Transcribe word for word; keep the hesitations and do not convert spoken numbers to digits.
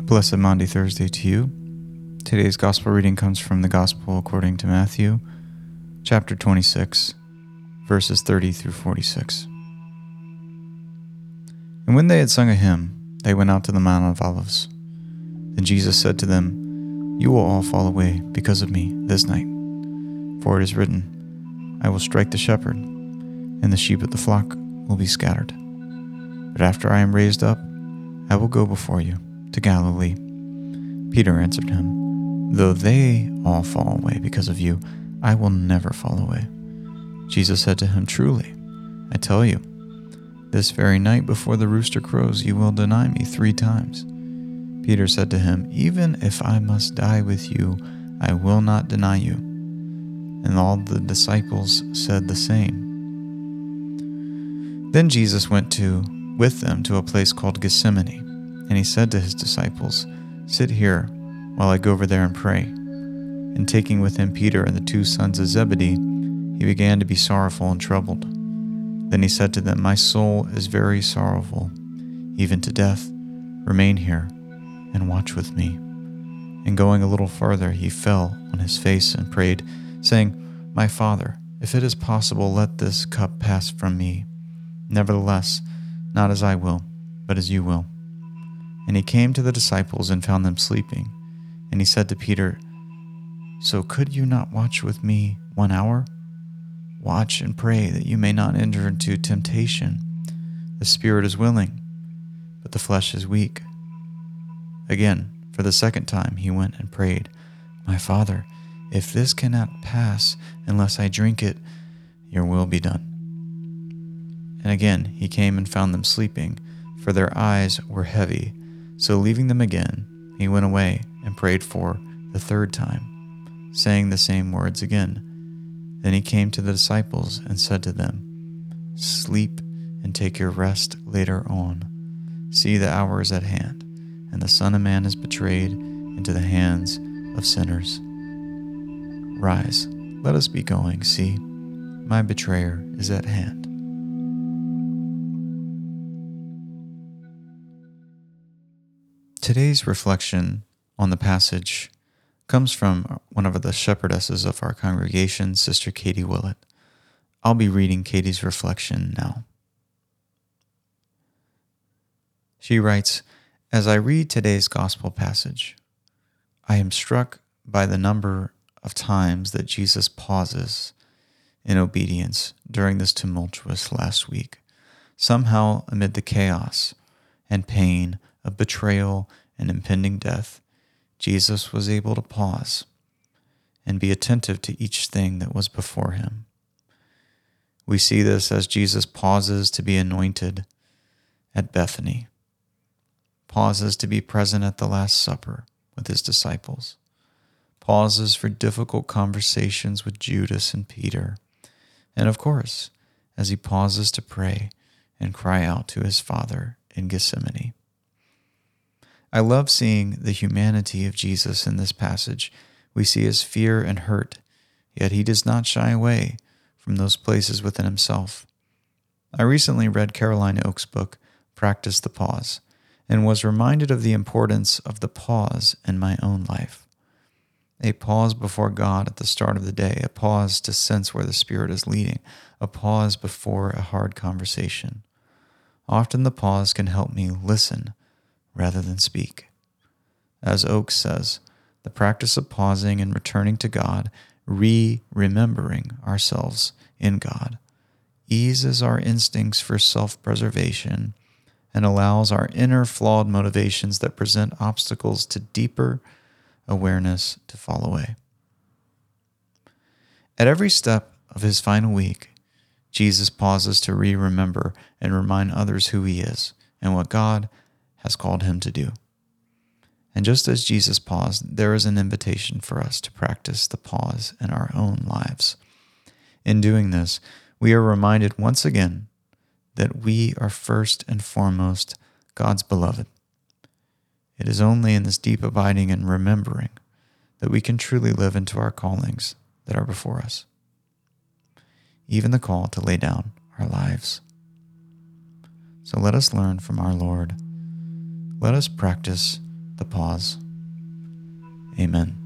Blessed Maundy Thursday to you. Today's gospel reading comes from the Gospel according to Matthew, chapter twenty-six, verses thirty through forty-six. And when they had sung a hymn, they went out to the Mount of Olives. Then Jesus said to them, "You will all fall away because of me this night. For it is written, I will strike the shepherd, and the sheep of the flock will be scattered. But after I am raised up, I will go before you to Galilee." Peter answered him, "Though they all fall away because of you, I will never fall away." Jesus said to him, "Truly, I tell you, this very night before the rooster crows, you will deny me three times." Peter said to him, "Even if I must die with you, I will not deny you." And all the disciples said the same. Then Jesus went to with them to a place called Gethsemane, and he said to his disciples, "Sit here while I go over there and pray." And taking with him Peter and the two sons of Zebedee, he began to be sorrowful and troubled. Then he said to them, "My soul is very sorrowful, even to death. Remain here and watch with me." And going a little farther, he fell on his face and prayed, saying, "My Father, if it is possible, let this cup pass from me. Nevertheless, not as I will, but as you will." And he came to the disciples and found them sleeping. And he said to Peter, "So could you not watch with me one hour? Watch and pray that you may not enter into temptation. The spirit is willing, but the flesh is weak." Again, for the second time, he went and prayed, "My Father, if this cannot pass unless I drink it, your will be done." And again he came and found them sleeping, for their eyes were heavy. So leaving them again, he went away and prayed for the third time, saying the same words again. Then he came to the disciples and said to them, "Sleep and take your rest later on. See, the hour is at hand, and the Son of Man is betrayed into the hands of sinners. Rise, let us be going. See, my betrayer is at hand." Today's reflection on the passage comes from one of the shepherdesses of our congregation, Sister Katie Willett. I'll be reading Katie's reflection now. She writes, "As I read today's gospel passage, I am struck by the number of times that Jesus pauses in obedience during this tumultuous last week. Somehow, amid the chaos and pain of betrayal and impending death, Jesus was able to pause and be attentive to each thing that was before him. We see this as Jesus pauses to be anointed at Bethany, pauses to be present at the Last Supper with his disciples, pauses for difficult conversations with Judas and Peter, and of course, as he pauses to pray and cry out to his Father in Gethsemane. I love seeing the humanity of Jesus in this passage. We see his fear and hurt, yet he does not shy away from those places within himself. I recently read Caroline Oak's book, Practice the Pause, and was reminded of the importance of the pause in my own life. A pause before God at the start of the day, a pause to sense where the Spirit is leading, a pause before a hard conversation. Often the pause can help me listen rather than speak. As Oak says, the practice of pausing and returning to God, re-remembering ourselves in God, eases our instincts for self-preservation and allows our inner flawed motivations that present obstacles to deeper awareness to fall away. At every step of his final week, Jesus pauses to re-remember and remind others who he is and what God has called him to do. And just as Jesus paused, there is an invitation for us to practice the pause in our own lives. In doing this, we are reminded once again that we are first and foremost God's beloved. It is only in this deep abiding and remembering that we can truly live into our callings that are before us, even the call to lay down our lives. So let us learn from our Lord. Let us practice the pause. Amen.